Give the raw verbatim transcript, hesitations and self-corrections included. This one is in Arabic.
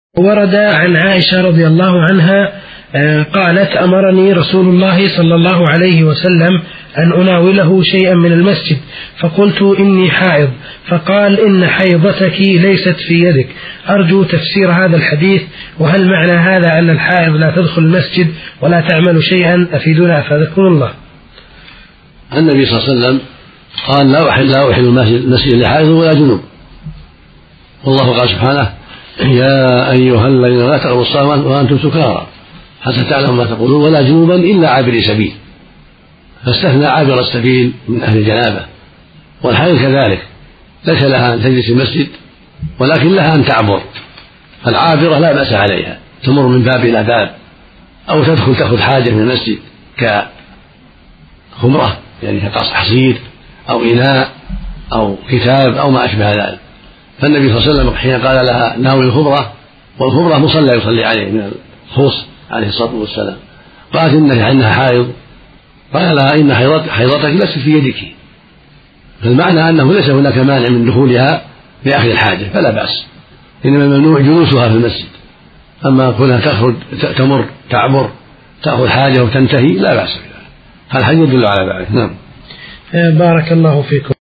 ورد عن عائشة رضي الله عنها قالت: أمرني رسول الله صلى الله عليه وسلم أن أناوله شيئا من المسجد، فقلت: إني حائض، فقال: إن حيضتك ليست في يدك. أرجو تفسير هذا الحديث، وهل معنى هذا أن الحائض لا تدخل المسجد ولا تعمل شيئا؟ أفيدنا أفادكم الله. النبي صلى الله عليه وسلم قال: لا أحل لا أحل المسجد لحائض ولا جنوب، والله قال سبحانه: يا أيها الذين لا تقربوا الصلاة وأنتم سكارى حتى تعلموا ما تقولون ولا جنوبا إلا عابري سبيل، فاستثنى عابر السبيل من أهل الجنابة. والحائض كذلك ليس لها أن تجلس في المسجد، ولكن لها أن تعبر، فالعابرة لا بأس عليها، تمر من باب إلى باب، أو تدخل تأخذ حاجة من المسجد كخمرة يعني كقص حصير أو إناء أو كتاب أو ما أشبه ذلك. فالنبي صلى الله عليه وسلم حين قال لها: ناول الخمرة، والخمرة مصلى يصلي عليه من الخوص عليه الصلاة والسلام، قالت: إنها حائض، قال لها: إن حيضتك ليست في يدك، فالمعنى أنه ليس هناك مانع من دخولها لأخذ الحاجة فلا بأس، إنما الممنوع جلوسها في المسجد. أما كونها تخرج تمر تعبر تأخذ حاجة وتنتهي لا بأس بها، هذا الحديث يدل على ذلك. نعم. بارك الله فيكم.